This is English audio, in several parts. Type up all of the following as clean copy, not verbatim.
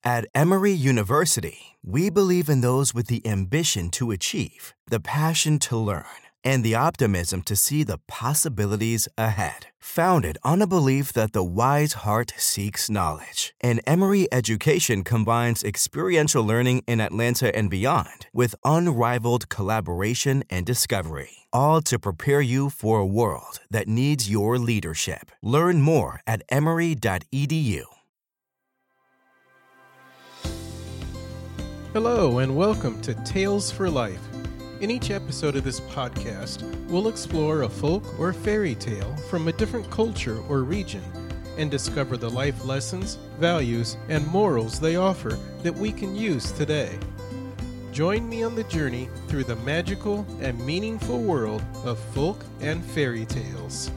At Emory University, we believe in those with the ambition to achieve, the passion to learn, and the optimism to see the possibilities ahead. Founded on a belief that the wise heart seeks knowledge, and Emory education combines experiential learning in Atlanta and beyond with unrivaled collaboration and discovery, all to prepare you for a world that needs your leadership. Learn more at emory.edu. Hello and welcome to Tales for Life. In each episode of this podcast, we'll explore a folk or fairy tale from a different culture or region and discover the life lessons, values, and morals they offer that we can use today. Join me on the journey through the magical and meaningful world of folk and fairy tales.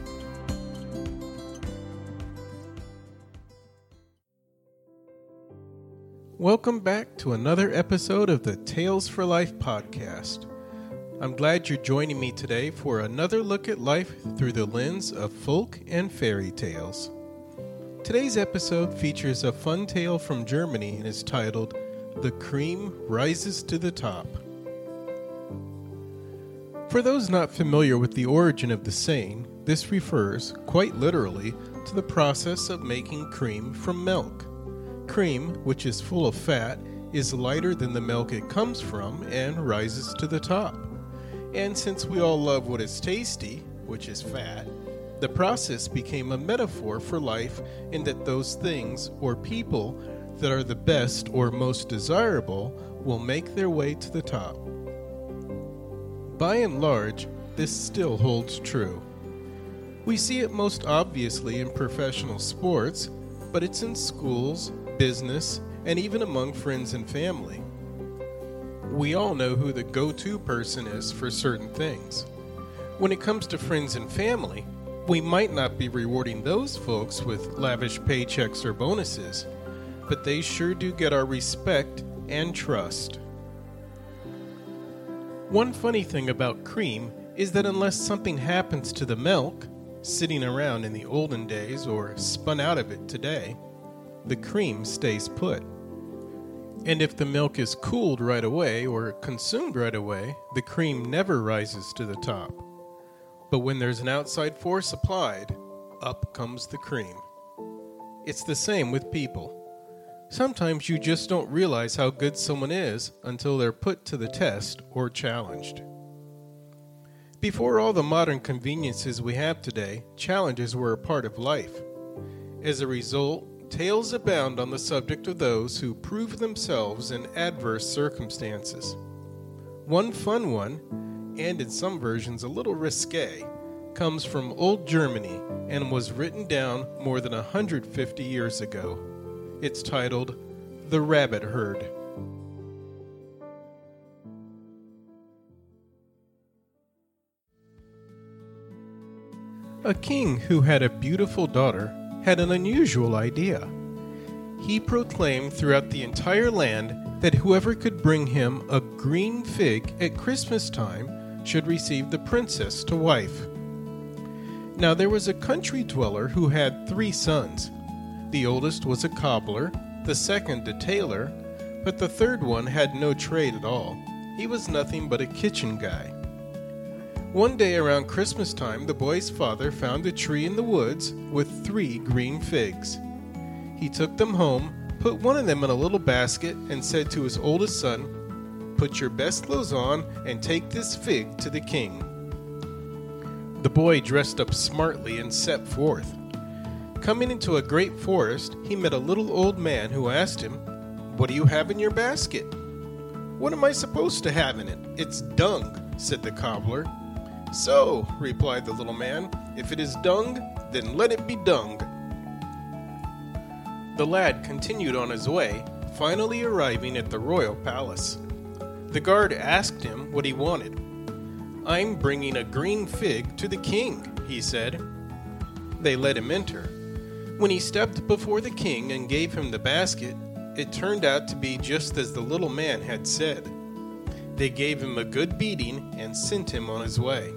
Welcome back to another episode of the Tales for Life podcast. I'm glad you're joining me today for another look at life through the lens of folk and fairy tales. Today's episode features a fun tale from Germany and is titled, The Cream Rises to the Top. For those not familiar with the origin of the saying, this refers, quite literally, to the process of making cream from milk. Cream, which is full of fat, is lighter than the milk it comes from and rises to the top. And since we all love what is tasty, which is fat, the process became a metaphor for life in that those things or people that are the best or most desirable will make their way to the top. By and large, this still holds true. We see it most obviously in professional sports, but it's in schools, business, and even among friends and family. We all know who the go-to person is for certain things. When it comes to friends and family, we might not be rewarding those folks with lavish paychecks or bonuses, but they sure do get our respect and trust. One funny thing about cream is that unless something happens to the milk, sitting around in the olden days or spun out of it today, the cream stays put. And if the milk is cooled right away or consumed right away, the cream never rises to the top. But when there's an outside force applied, up comes the cream. It's the same with people. Sometimes you just don't realize how good someone is until they're put to the test or challenged. Before all the modern conveniences we have today, challenges were a part of life. As a result, tales abound on the subject of those who prove themselves in adverse circumstances. One fun one, and in some versions a little risque, comes from old Germany and was written down more than 150 years ago. It's titled, The Rabbit Herd. A king who had a beautiful daughter had an unusual idea. He proclaimed throughout the entire land that whoever could bring him a green fig at Christmas time should receive the princess to wife. Now there was a country dweller who had 3 sons. The oldest was a cobbler, the second a tailor, but the third one had no trade at all. He was nothing but a kitchen guy. One day around Christmas time, the boy's father found a tree in the woods with 3 green figs. He took them home, put one of them in a little basket, and said to his oldest son, "Put your best clothes on and take this fig to the king." The boy dressed up smartly and set forth. Coming into a great forest, he met a little old man who asked him, "What do you have in your basket?" "What am I supposed to have in it? It's dung," said the cobbler. "So," replied the little man, "if it is dung, then let it be dung." The lad continued on his way, finally arriving at the royal palace. The guard asked him what he wanted. "I'm bringing a green fig to the king," he said. They let him enter. When he stepped before the king and gave him the basket, it turned out to be just as the little man had said. They gave him a good beating and sent him on his way.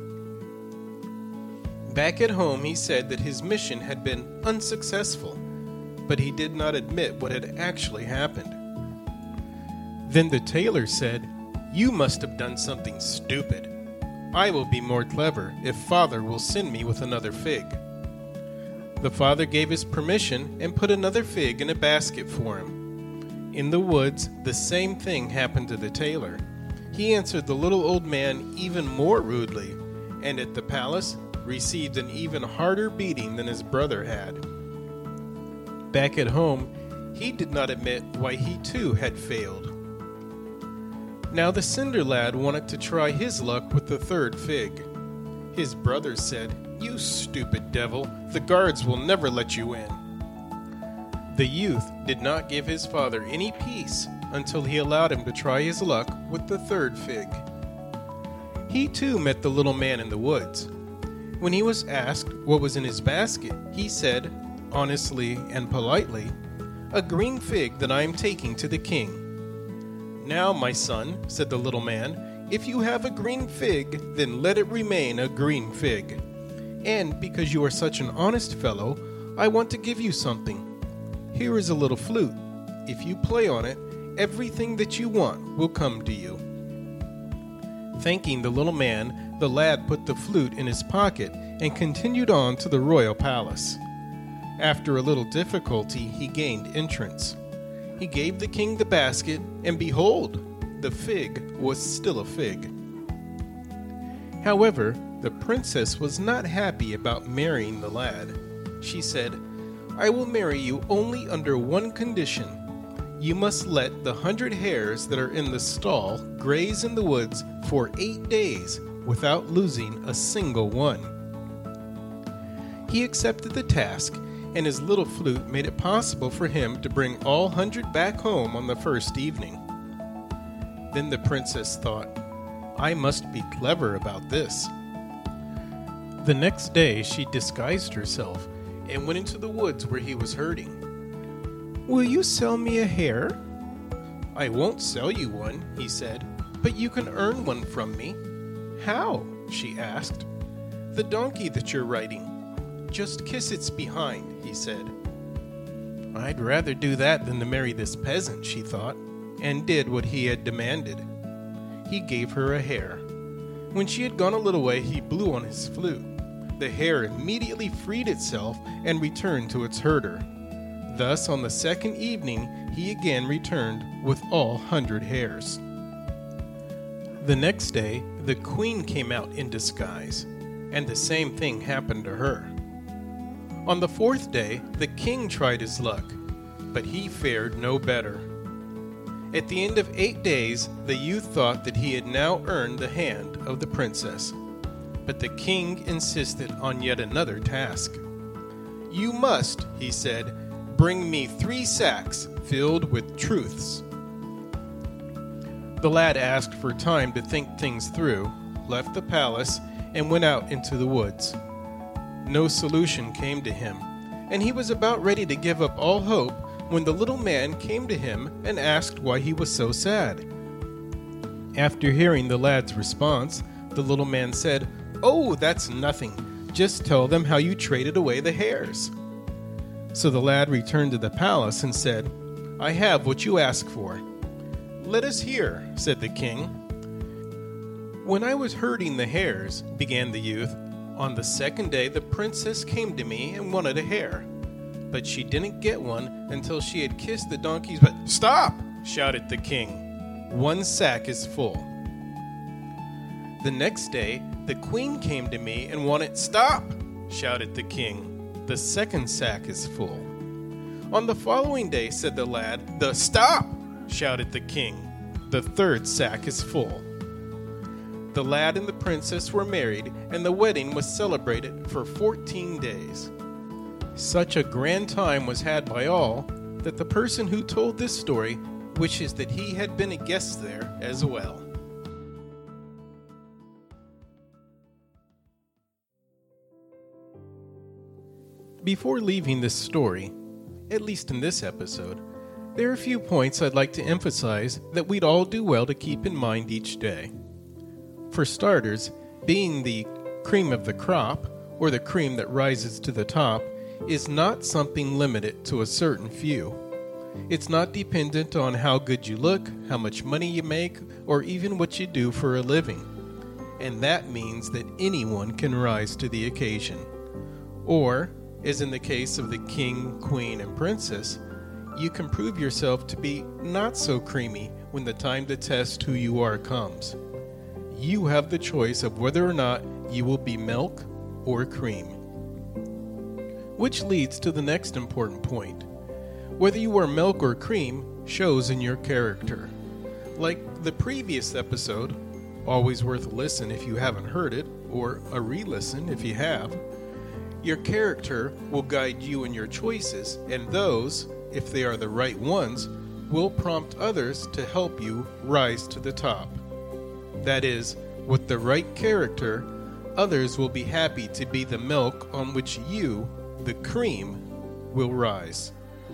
Back at home, he said that his mission had been unsuccessful, but he did not admit what had actually happened. Then the tailor said, "You must have done something stupid. I will be more clever if father will send me with another fig." The father gave his permission and put another fig in a basket for him. In the woods, the same thing happened to the tailor. He answered the little old man even more rudely, and at the palace received an even harder beating than his brother had. Back at home, he did not admit why he too had failed. Now the Cinder Lad wanted to try his luck with the third fig. His brothers said, "You stupid devil, the guards will never let you in." The youth did not give his father any peace until he allowed him to try his luck with the third fig. He too met the little man in the woods. When he was asked what was in his basket, he said, honestly and politely, "A green fig that I am taking to the king." "Now, my son," said the little man, "if you have a green fig, then let it remain a green fig. And because you are such an honest fellow, I want to give you something. Here is a little flute. If you play on it, everything that you want will come to you." Thanking the little man, the lad put the flute in his pocket and continued on to the royal palace. After a little difficulty, he gained entrance. He gave the king the basket, and behold, the fig was still a fig. However, the princess was not happy about marrying the lad. She said, "I will marry you only under one condition. You must let the 100 hares that are in the stall graze in the woods for 8 days without losing a single one." He accepted the task, and his little flute made it possible for him to bring all 100 back home on the first evening. Then the princess thought, "I must be clever about this." The next day she disguised herself and went into the woods where he was herding. "Will you sell me a hare?" "I won't sell you one," he said, "but you can earn one from me." "How?" she asked. "The donkey that you're riding. Just kiss its behind," he said. "I'd rather do that than to marry this peasant," she thought, and did what he had demanded. He gave her a hare. When she had gone a little way, he blew on his flute. The hare immediately freed itself and returned to its herder. Thus, on the second evening, he again returned with all 100 hares. The next day, the queen came out in disguise, and the same thing happened to her. On the fourth day, the king tried his luck, but he fared no better. At the end of 8 days, the youth thought that he had now earned the hand of the princess. But the king insisted on yet another task. "You must," he said, "bring me 3 sacks filled with truths." The lad asked for time to think things through, left the palace, and went out into the woods. No solution came to him, and he was about ready to give up all hope when the little man came to him and asked why he was so sad. After hearing the lad's response, the little man said, "Oh, that's nothing. Just tell them how you traded away the hares." So the lad returned to the palace and said, "I have what you asked for." "Let us hear," said the king. "When I was herding the hares," began the youth, "on the second day the princess came to me and wanted a hare. But she didn't get one until she had kissed the donkey's butt." "Stop!" shouted the king. "1 sack is full." The next day, the queen came to me and wanted— "Stop!" shouted the king. "The 2nd sack is full." On the following day, said the lad, "Stop!" shouted the king. "The 3rd sack is full." The lad and the princess were married, and the wedding was celebrated for 14 days. Such a grand time was had by all that the person who told this story wishes that he had been a guest there as well. Before leaving this story, at least in this episode, there are a few points I'd like to emphasize that we'd all do well to keep in mind each day. For starters, being the cream of the crop, or the cream that rises to the top, is not something limited to a certain few. It's not dependent on how good you look, how much money you make, or even what you do for a living. And that means that anyone can rise to the occasion. Or, as in the case of the king, queen, and princess, you can prove yourself to be not so creamy when the time to test who you are comes. You have the choice of whether or not you will be milk or cream. Which leads to the next important point. Whether you are milk or cream shows in your character. Like the previous episode, always worth a listen if you haven't heard it, or a re-listen if you have, your character will guide you in your choices, and those, if they are the right ones, will prompt others to help you rise to the top. That is, with the right character, others will be happy to be the milk on which you, the cream, will rise.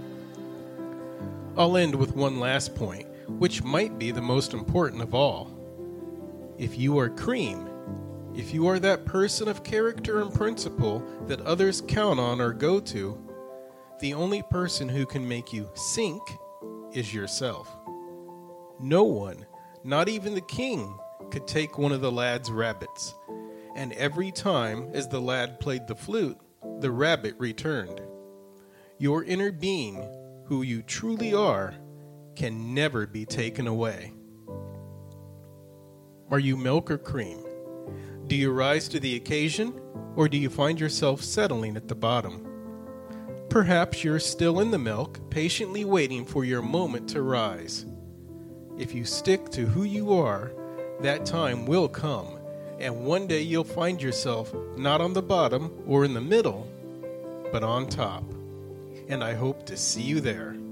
I'll end with one last point, which might be the most important of all. If you are cream, if you are that person of character and principle that others count on or go to, the only person who can make you sink is yourself. No one, not even the king, could take one of the lad's rabbits, and every time as the lad played the flute, the rabbit returned. Your inner being, who you truly are, can never be taken away. Are you milk or cream? Do you rise to the occasion, or do you find yourself settling at the bottom? Perhaps you're still in the milk, patiently waiting for your moment to rise. If you stick to who you are, that time will come, and one day you'll find yourself not on the bottom or in the middle, but on top. And I hope to see you there.